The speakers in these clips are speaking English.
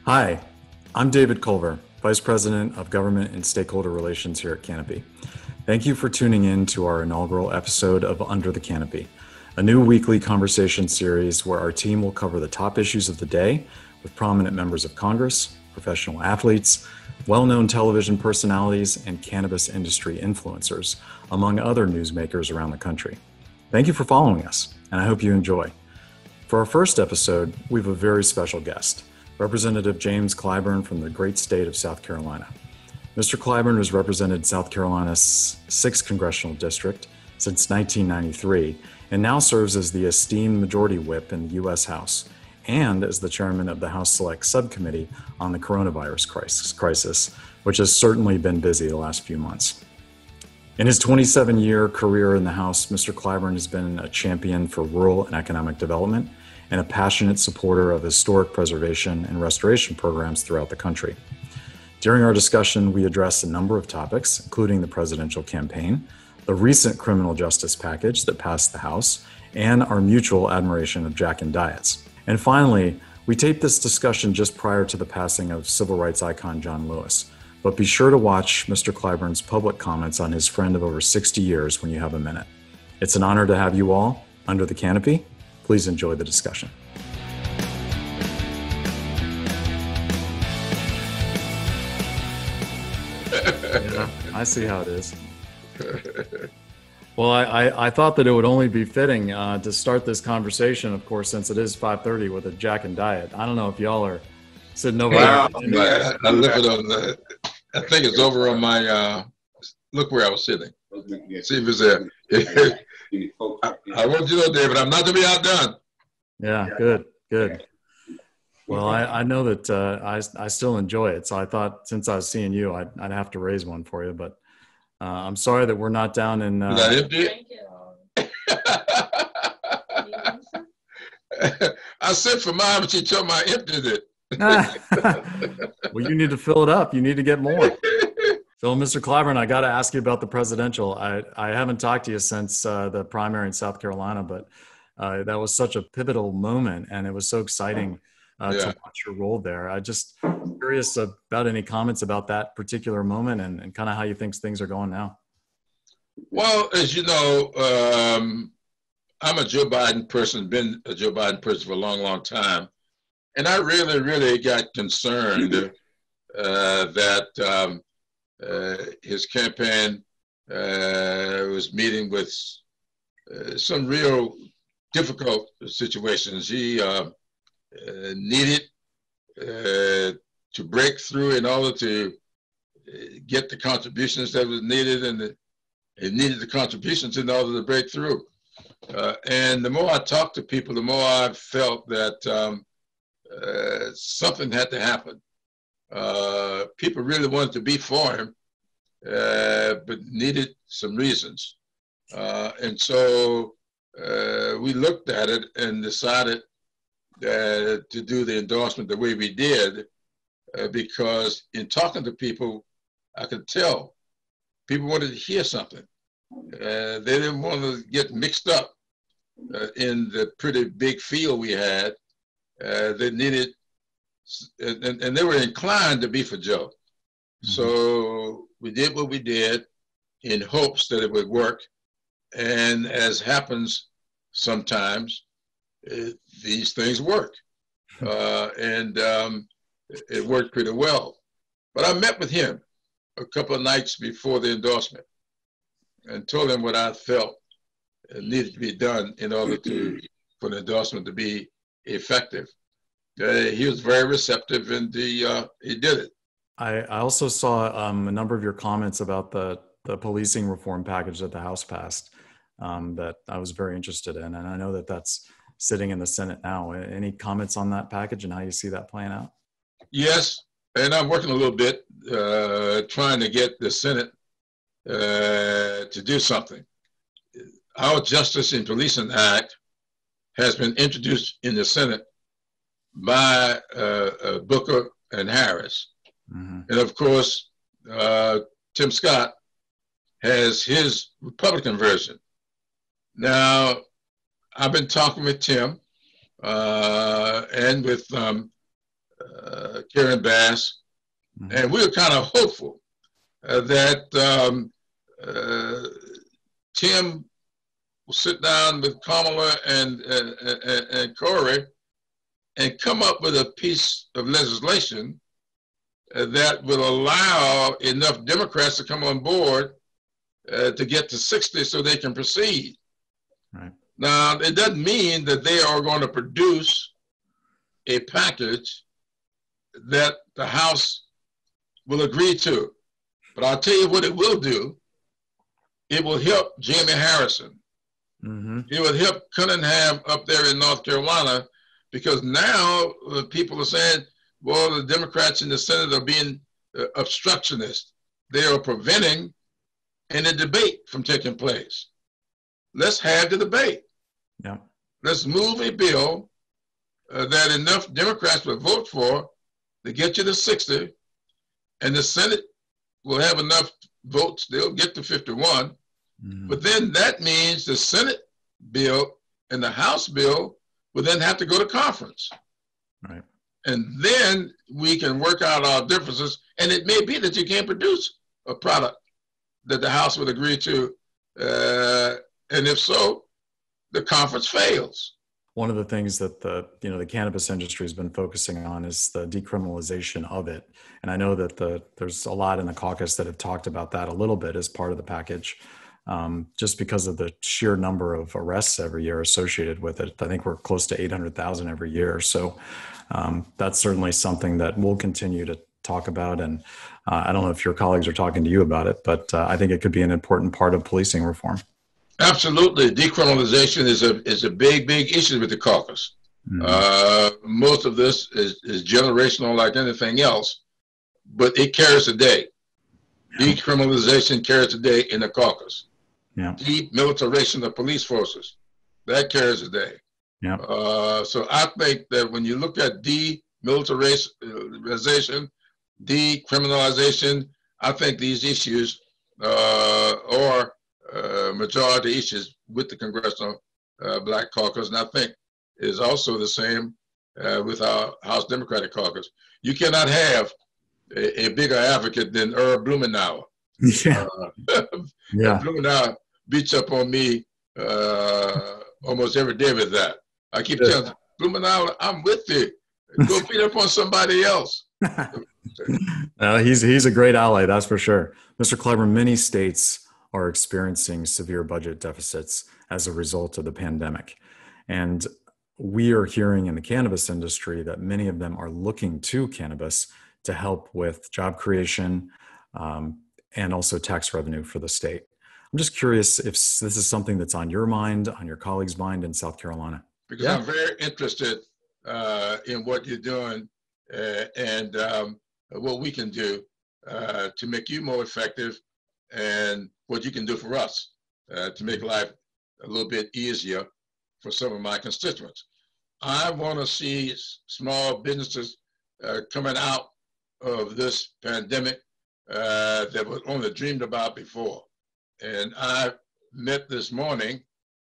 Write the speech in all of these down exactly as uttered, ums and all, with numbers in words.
Hi, I'm David Culver, Vice President of Government and Stakeholder Relations here at Canopy. Thank you for tuning in to our inaugural episode of Under the Canopy, a new weekly conversation series where our team will cover the top issues of the day with prominent members of Congress, professional athletes, well-known television personalities, and cannabis industry influencers, among other newsmakers around the country. Thank you for following us, and I hope you enjoy. For our first episode, we have a very special guest, Representative James Clyburn from the great state of South Carolina. Mister Clyburn has represented South Carolina's sixth Congressional District since nineteen ninety-three and now serves as the esteemed Majority Whip in the U S House and as the chairman of the House Select Subcommittee on the Coronavirus Crisis, which has certainly been busy the last few months. In his twenty-seven-year career in the House, Mister Clyburn has been a champion for rural and economic development and a passionate supporter of historic preservation and restoration programs throughout the country. During our discussion, we addressed a number of topics, including the presidential campaign, the recent criminal justice package that passed the House, and our mutual admiration of Jack and Diets. And finally, we taped this discussion just prior to the passing of civil rights icon John Lewis. But be sure to watch Mister Clyburn's public comments on his friend of over sixty years when you have a minute. It's an honor to have you all under the canopy. Please enjoy the discussion. Yeah, I see how it is. Well, I, I, I thought that it would only be fitting uh, to start this conversation, of course, since it is five thirty with a Jack and Diet. I don't know if y'all are sitting over wow, there. I, I look at on the, I think it's over on my, uh, look where I was sitting. See if it's there. I, I want you to know, David, I'm not to be outdone. Yeah, good, good. Well, I, I know that uh, I, I still enjoy it. So I thought since I was seeing you, I'd, I'd have to raise one for you. But uh, I'm sorry that we're not down in... Uh, Is that empty? I sent for mine, but she told me I emptied it. Well, you need to fill it up. You need to get more. So, Mister Clyburn, I got to ask you about the presidential. I, I haven't talked to you since uh, the primary in South Carolina, but uh, that was such a pivotal moment, and it was so exciting uh, yeah. to watch your role there. I just curious about any comments about that particular moment and, and kind of how you think things are going now. Well, as you know, um, I'm a Joe Biden person, been a Joe Biden person for a long, long time. And I really, really got concerned uh, that um, uh, his campaign uh, was meeting with uh, some real difficult situations. He uh, uh, needed uh, to break through in order to get the contributions that was needed, and the, it needed the contributions in order to break through. Uh, and the more I talked to people, the more I felt that um, uh, something had to happen. Uh, people really wanted to be for him, uh, but needed some reasons. Uh, and so uh, we looked at it and decided uh, to do the endorsement the way we did, uh, because in talking to people, I could tell people wanted to hear something. Uh, they didn't want to get mixed up uh, in the pretty big field we had. Uh, they needed, and, and they were inclined to be for Joe. Mm-hmm. So we did what we did in hopes that it would work. And as happens sometimes, it, these things work. Uh, and um, it worked pretty well. But I met with him a couple of nights before the endorsement and told him what I felt needed to be done in order to, for the endorsement to be effective. Uh, he was very receptive, and he, uh, he did it. I, I also saw um, a number of your comments about the, the policing reform package that the House passed um, that I was very interested in. And I know that that's sitting in the Senate now. Any comments on that package and how you see that playing out? Yes, and I'm working a little bit uh, trying to get the Senate uh, to do something. Our Justice in Policing Act has been introduced in the Senate by uh, uh, Booker and Harris. Mm-hmm. And of course, uh, Tim Scott has his Republican version. Now, I've been talking with Tim uh, and with um, uh, Karen Bass, mm-hmm. and we were kind of hopeful uh, that um, uh, Tim will sit down with Kamala and, and, and, and Corey and come up with a piece of legislation uh, that will allow enough Democrats to come on board uh, to get to sixty so they can proceed. Right. Now, it doesn't mean that they are going to produce a package that the House will agree to. But I'll tell you what it will do. It will help Jamie Harrison. Mm-hmm. It will help Cunningham up there in North Carolina, because now uh, people are saying, well, the Democrats in the Senate are being uh, obstructionist. They are preventing any debate from taking place. Let's have the debate. Yeah. Let's move a bill uh, that enough Democrats will vote for to get you to sixty, and the Senate will have enough votes, they'll get to fifty-one. Mm-hmm. But then that means the Senate bill and the House bill will then have to go to conference. Right. And then we can work out our differences. And it may be that you can't produce a product that the House would agree to. Uh, and if so, the conference fails. One of the things that the, you know, the cannabis industry has been focusing on is the decriminalization of it. And I know that the, there's a lot in the caucus that have talked about that a little bit as part of the package, um, just because of the sheer number of arrests every year associated with it. I think we're close to eight hundred thousand every year. So um, that's certainly something that we'll continue to talk about. And uh, I don't know if your colleagues are talking to you about it, but uh, I think it could be an important part of policing reform. Absolutely. Decriminalization is a is a big, big issue with the caucus. Mm-hmm. Uh, most of this is, is generational like anything else, but it carries the day. Yeah. Decriminalization carries the day in the caucus. Yeah. Demilitarization of police forces, that carries the day. Yeah. Uh, so I think that when you look at demilitarization, decriminalization, I think these issues uh, are Uh, majority issues with the Congressional uh, Black Caucus, and I think is also the same uh, with our House Democratic Caucus. You cannot have a, a bigger advocate than Earl Blumenauer. Yeah, uh, yeah. Blumenauer beats up on me uh, almost every day with that. I keep yeah. telling Blumenauer, I'm with you. Go beat up on somebody else. uh, he's he's a great ally, that's for sure. Mister Clyburn, many states are experiencing severe budget deficits as a result of the pandemic. And we are hearing in the cannabis industry that many of them are looking to cannabis to help with job creation um, and also tax revenue for the state. I'm just curious if this is something that's on your mind, on your colleagues' mind in South Carolina. Because yeah. I'm very interested uh, in what you're doing uh, and um, what we can do uh, to make you more effective, and what you can do for us uh, to make life a little bit easier for some of my constituents. I want to see small businesses uh, coming out of this pandemic uh, that was only dreamed about before. And I met this morning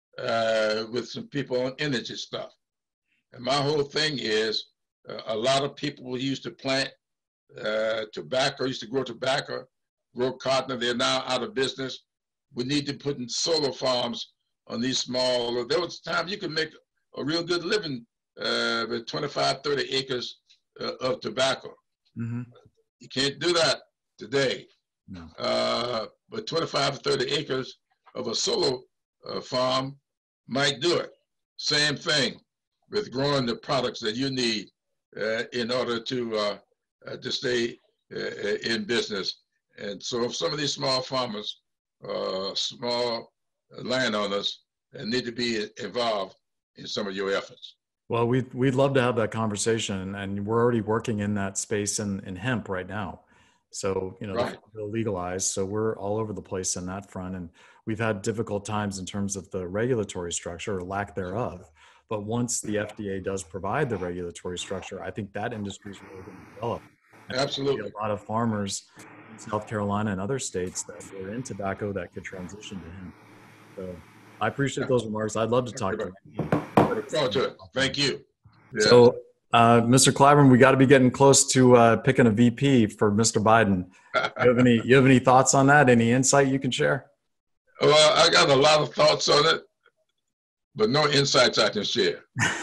uh, with some people on energy stuff. And my whole thing is uh, a lot of people used to plant uh, tobacco, used to grow tobacco, grow cotton, they're now out of business. We need to put in solar farms on these small, there was times you could make a real good living uh, with twenty-five, thirty acres uh, of tobacco. Mm-hmm. You can't do that today. No. Uh, but twenty-five, thirty acres of a solar uh, farm might do it. Same thing with growing the products that you need uh, in order to, uh, uh, to stay uh, in business. And so if some of these small farmers, uh, small landowners uh, need to be involved in some of your efforts. Well, we'd, we'd love to have that conversation, and we're already working in that space in, in hemp right now. So, you know, right. they're legalized. So we're all over the place in that front. And we've had difficult times in terms of the regulatory structure or lack thereof. But once the F D A does provide the regulatory structure, I think that industry is really going to develop. And absolutely. A lot of farmers in South Carolina and other states that were in tobacco that could transition to hemp. So I appreciate those remarks. I'd love to talk to you. To it. Thank you. Yeah. So Uh, Mister Clyburn, we got to be getting close to uh, picking a V P for Mister Biden. You have any you have any thoughts on that? Any insight you can share? Well, I got a lot of thoughts on it, but no insights I can share.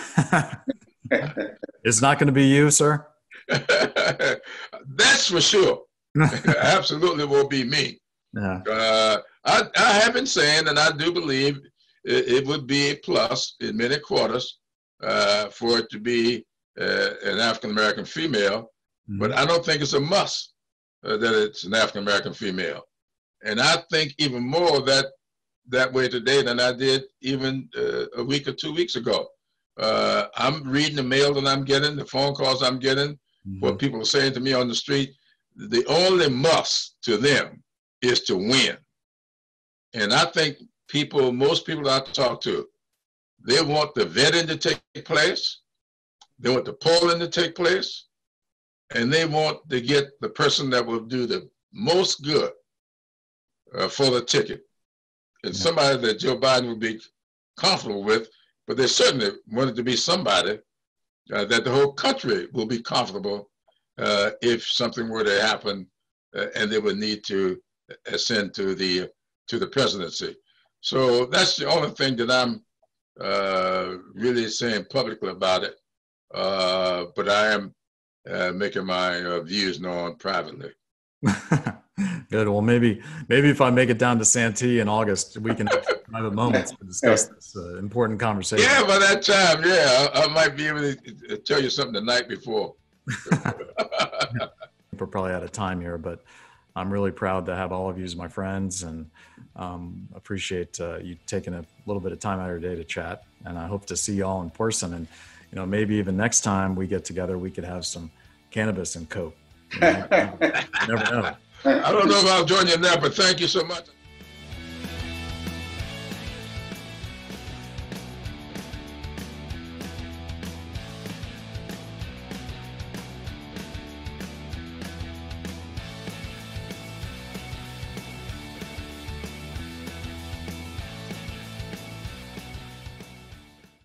It's not going to be you, sir? That's for sure. Absolutely will be me. Yeah. Uh, I, I have been saying, and I do believe it, it would be a plus in many quarters uh, for it to be uh, an African-American female, mm-hmm. but I don't think it's a must uh, that it's an African-American female. And I think even more that that way today than I did even uh, a week or two weeks ago. Uh, I'm reading the mail that I'm getting, the phone calls I'm getting, mm-hmm. what people are saying to me on the street. The only must to them is to win. And I think people, most people that I talk to, they want the vetting to take place, they want the polling to take place, and they want to get the person that will do the most good uh, for the ticket. And yeah. somebody that Joe Biden would be comfortable with, but they certainly wanted to be somebody uh, that the whole country will be comfortable uh, if something were to happen uh, and they would need to ascend to the to the presidency. So that's the only thing that I'm uh, really saying publicly about it. Uh, but I am uh, making my uh, views known privately. Good. Well, maybe maybe if I make it down to Santee in August, we can have private moments to discuss this uh, important conversation. Yeah, by that time, yeah, I, I might be able to tell you something the night before. We're probably out of time here, but I'm really proud to have all of you as my friends, and um, appreciate uh, you taking a little bit of time out of your day to chat. And I hope to see you all in person. And you know, maybe even next time we get together, we could have some cannabis and Coke. You know, you never know. I don't know if I'll join you in that, but thank you so much.